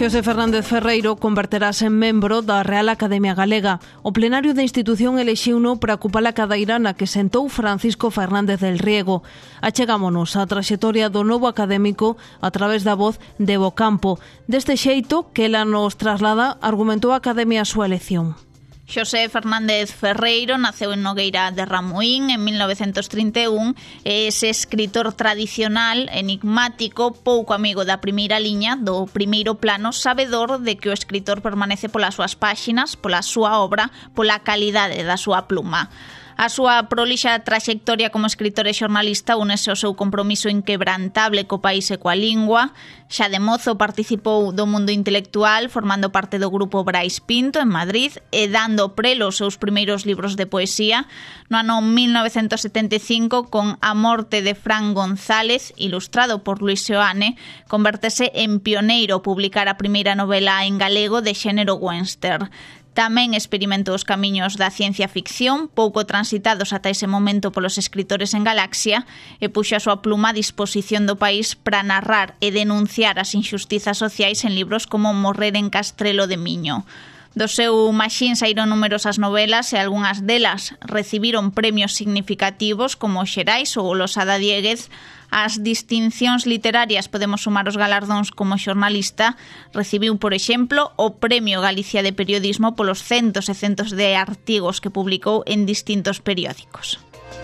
Xosé Fernández Ferreiro converterase en membro da Real Academia Galega. O plenario da institución elixiuno para ocupar a cadeira na que sentou Francisco Fernández del Riego. Achegámonos á traxectoria do novo académico a través da voz de Bocampo. Deste xeito, que ela nos traslada, argumentou a Academia a súa elección. Xosé Fernández Ferreiro naceu en Nogueira de Ramuín en 1931 e ese escritor tradicional, enigmático, pouco amigo da primeira liña, do primeiro plano, sabedor de que o escritor permanece polas súas páxinas, pola súa obra, pola calidade da súa pluma. A súa prolixa traxectoria como escritor e xornalista únese ao seu compromiso inquebrantable co país e coa lingua. Xa de mozo participou do mundo intelectual formando parte do grupo Brais Pinto en Madrid e dando prelo aos seus primeiros libros de poesía. No ano 1975, con A morte de Fran González, ilustrado por Luis Seoane, convértese en pioneiro ao publicar a primeira novela en galego de xénero western. Tamén experimentou os camiños da ciencia ficción, pouco transitados ata ese momento polos escritores en Galaxia, e puxo a súa pluma a disposición do país para narrar e denunciar as injustizas sociais en libros como Morrer en Castrelo de Miño. Do seu maxín saíron numerosas novelas e algunhas delas recibiron premios significativos como Xerais ou Losada Dieguez. As distincións literarias podemos sumar os galardóns como xornalista. Recibiu, por exemplo, o Premio Galicia de Periodismo polos centos e centos de artigos que publicou en distintos periódicos.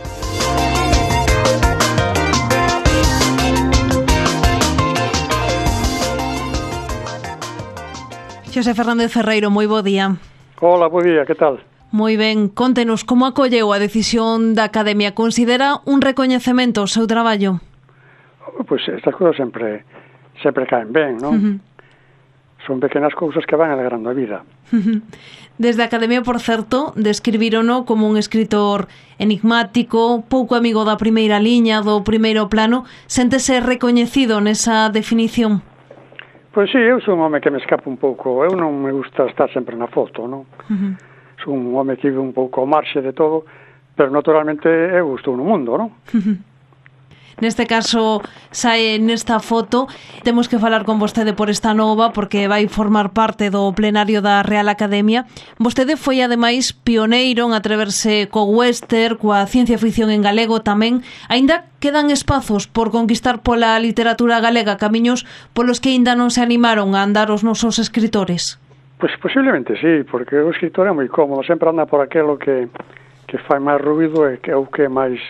Xosé Fernández Ferreiro, moi bo día. Hola, bo día, que tal? Moi ben, contenos como acolleu a decisión da Academia. Considera un recoñecemento ao seu traballo? Pois estas cousas sempre caen ben, non? Son pequenas cousas que van alegrando a vida. Desde a Academia, por certo, describirono como un escritor enigmático, pouco amigo da primeira liña, do primeiro plano. Séntese recoñecido nesa definición? Pois sí, eu son un home que me escapo un pouco. Eu non me gusta estar sempre na foto, non? Son un home que vive un pouco ao marxe de todo, pero naturalmente eu estou no mundo, non? Neste caso, sae nesta foto. Temos que falar con vostede por esta nova, porque vai formar parte do plenario da Real Academia. Vostede foi, ademais, pioneiro en atreverse co western, coa ciencia ficción en galego tamén. Aínda quedan espazos por conquistar pola literatura galega, camiños polos que aínda non se animaron a andar os nosos escritores? Pois posiblemente sí, porque o escritor é moi cómodo, sempre anda por aquelo que fai máis ruido e que é o que é máis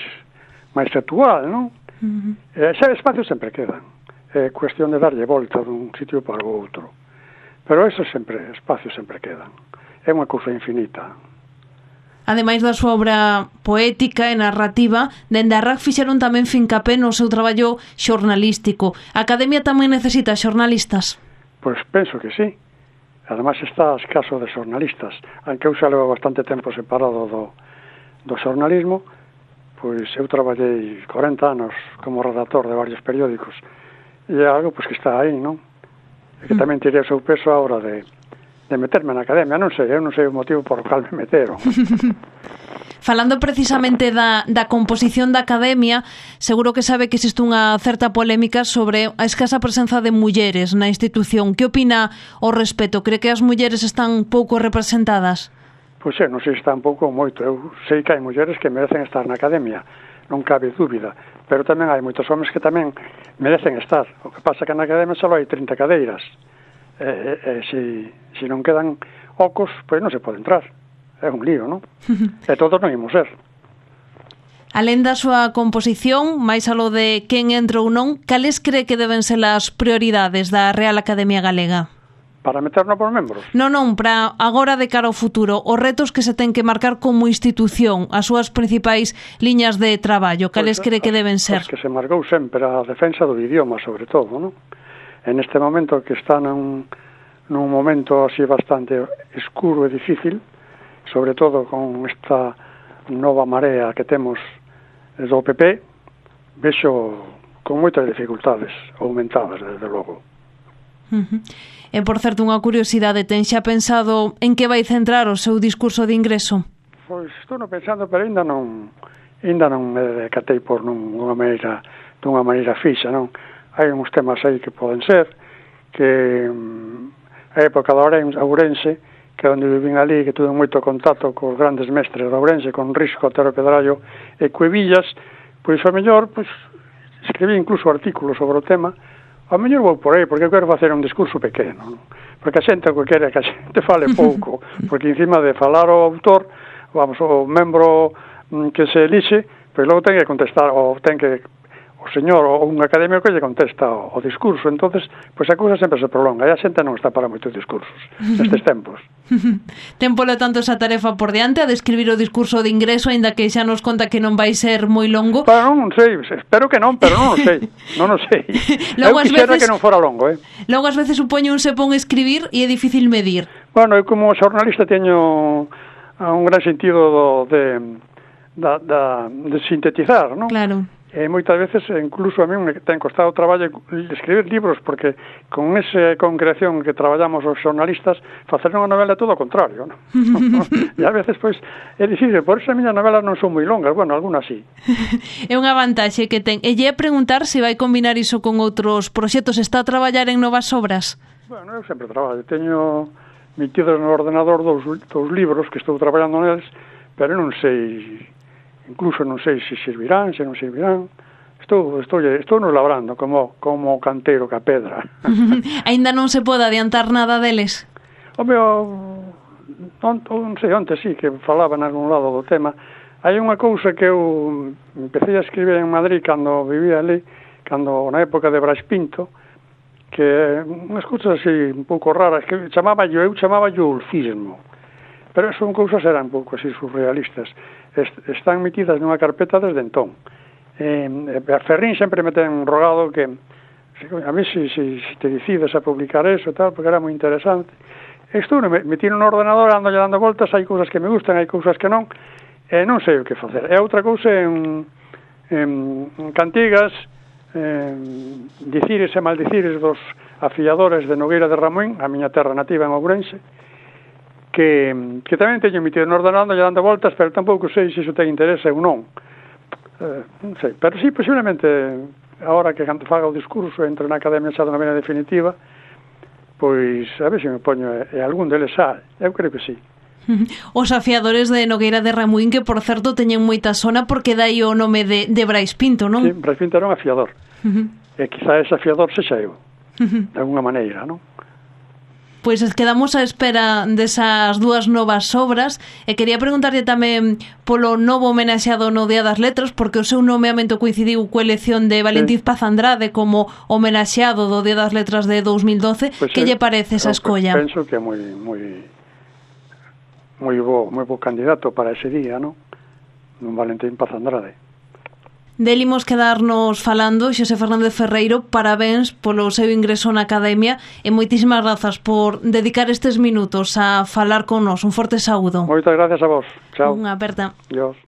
actual, non? Ese espacio sempre quedan. É cuestión de darlle volta dun sitio para o outro. Pero esos espacios sempre quedan. É unha cousa infinita. Ademais da súa obra poética e narrativa, dende a RAC fixeron tamén fincapé no seu traballo xornalístico. A Academia tamén necesita xornalistas? Pois penso que sí. Ademais está escaso de xornalistas. Aunque eu xa levo bastante tempo separado do xornalismo, pois eu traballei 40 anos como redactor de varios periódicos e é algo pois que está aí, non? E que tamén teria o seu peso a hora de meterme na Academia. Eu non sei o motivo por o cal me meteron. Falando precisamente da composición da Academia, seguro que sabe que existe unha certa polémica sobre a escasa presenza de mulleres na institución. Que opina ao respecto? Cree que as mulleres están pouco representadas? Pois non sei se está un pouco moito. Eu sei que hai mulleres que merecen estar na Academia, non cabe dúbida, pero tamén hai moitos homes que tamén merecen estar. O que pasa que na Academia só hai 30 cadeiras. Se non quedan ocos, pois non se pode entrar. É un lío, non? E todos non imos ser. Alén da súa composición, máis alo de quen entra ou non, cales cree que deben ser as prioridades da Real Academia Galega? Para meter novos membros? Non, para agora de cara ao futuro, os retos que se ten que marcar como institución, as súas principais liñas de traballo, cales cree que deben ser? As que se marcou sempre a defensa do idioma, sobre todo, non? En este momento que está nun momento así bastante escuro e difícil, sobre todo con esta nova marea que temos do PP, vexo con moitas dificultades aumentadas, desde logo. E, por certo, unha curiosidade, ten xa pensado en que vai centrar o seu discurso de ingreso? Pois estou pensando, pero ainda non me decatei por dunha maneira fixa, non? Hai uns temas aí que poden ser, que a época da Ourense, que é onde vivín ali, que tuve moito contacto cos grandes mestres da Ourense, con Risco, Otero Pedrallo e Cuevillas, pois ao mellor, pois, escribí incluso artículos sobre o tema. Ao mellor vou por aí, porque eu quero facer un discurso pequeno, non? Porque a xente o que quere é que a xente fale pouco, porque encima de falar o autor, vamos, o membro que se elixe, pois logo ten que contestar, ou ten que o señor ou un académico que lle contesta o discurso. Entonces, pois a cousa sempre se prolonga, e a xente non está para moitos discursos nestes tempos. Ten, polo tanto, esa tarefa por diante, a de escribir o discurso de ingreso, aínda que xa nos conta que non vai ser moi longo. Pero non sei, espero que non, pero non o sei. Non o sei. Logo, eu quixera que non fora longo, Logo, ás veces, supoño un se pon escribir e é difícil medir. Bueno, eu como xornalista teño un gran sentido de sintetizar, non? Claro. E moitas veces, incluso a mí me ten costado traballo escribir libros, porque con esa concreción que traballamos os xornalistas, facer unha novela é todo o contrario, non? E a veces, pois, é difícil. Por eso as miñas novelas non son moi longas, bueno, algunhas sí. É unha vantaxe que ten. E lle preguntar se vai combinar iso con outros proxectos. Está a traballar en novas obras? Bueno, eu sempre traballo. Teño metidos no ordenador dous libros que estou traballando neles, pero non sei... Incluso non sei se servirán, se non servirán. Estou nos labrando como canteiro ca pedra. Ainda non se pode adiantar nada deles? Home, non sei, onte sí, que falaba en algún lado do tema. Hai unha cousa que eu empecé a escribir en Madrid cando vivía ali, na época de Brais Pinto, que unhas cousas así un pouco raras, que eu chamaba ulfismo. Pero son cousas eran un pouco así surrealistas. Están metidas nunha carpeta desde entón. A Ferrín sempre me ten rogado que a mí se te decides a publicar eso tal, porque era moi interesante. Estou metido no ordenador, ando dando voltas, hai cousas que me gustan, hai cousas que non, e non sei o que facer. E outra cousa en cantigas, dicires e maldicires dos afiadores de Nogueira de Ramuín, a miña terra nativa en Ourense, que tamén teño metido no ordenado e dando voltas, pero tampouco sei se iso ten interese ou non. Non sei, pero sí, posiblemente, agora que cando faga o discurso entre na Academia xa de Novena Definitiva, pois a ver se me poño e algún deles xa, eu creo que sí. Os afiadores de Nogueira de Ramuín, que por certo teñen moita sona porque dai o nome de Brais Pinto, non? Sí, Brais Pinto era un afiador. E quizá ese afiador sexa eu, de alguna maneira, non? Pois quedamos á espera desas dúas novas obras e quería preguntarlle tamén polo novo homenaxeado no Día das Letras, porque o seu nomeamento coincidiu coa elección de Valentín Paz Andrade como homenaxeado do Día das Letras de 2012. Pues que lle parece esa escolla? Penso que é moi bo candidato para ese día, non? Un Valentín Paz Andrade. Del imos quedarnos falando. Xosé Fernández Ferreiro, parabéns polo seu ingreso na Academia e moitísimas grazas por dedicar estes minutos a falar con nós. Un forte saúdo. Moitas gracias a vos. Chao. Unha aperta. Dios.